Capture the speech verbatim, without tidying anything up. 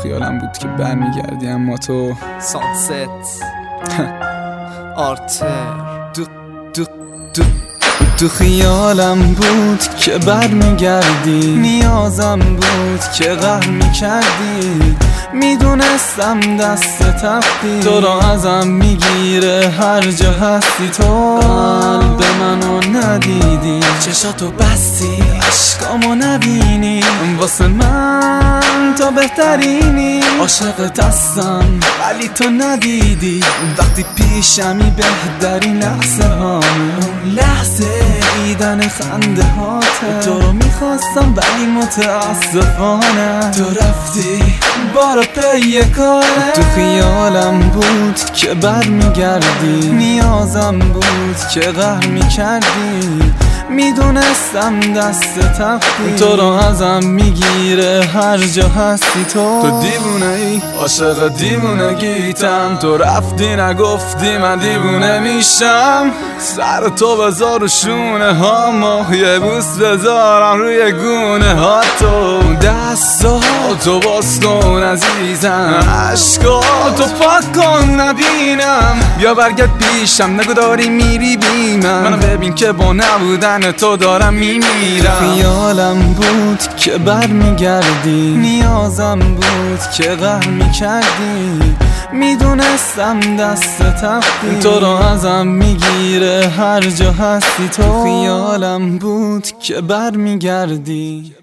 خیالم بود که برمیگردی اما تو سانست آرتر دو دو دو تو خیالم بود که برمیگردی، نیازم بود که قهر میکردی، میدونستم دست تختی تو را ازم میگیره هر جا هستی. تو قلب منو ندیدی، چشاتو بستی عشقامو نبینی، واسه من تو بهترینی. عاشقت هستم ولی تو ندیدی، وقتی پیشمی بهترین لحظه هامه، اون لحظه دیدن خنده هاته. تو رو میخواستم ولی متاسفانه تو رفتی بارا پی کاره. تو خیالم بود که برمیگردی، نیازم بود که قهر میکردی، میدونستم دست تختی تو رو ازم میگیره هر جا هستی. تو تو دیوونه ای، عاشق دیوونگیتم، تو رفتی نگفتی من دیوونه میشم. سر تو بذار و شونه هامو، یه بوس بذارم روی گونه ها. تو دستا تو باز کن عزیزم، عشقا تو پاک کن نبینم، بیا برگرد پیشم نگو داری میری بی من، منو ببین که با نبودن تو دارم میمیرم. خیالم بود که برمیگردی، نیازم بود که قهر میکردی، میدونستم دست تختی تو رو ازم میگیره هر جا هستی. تو خیالم بود که برمیگردی.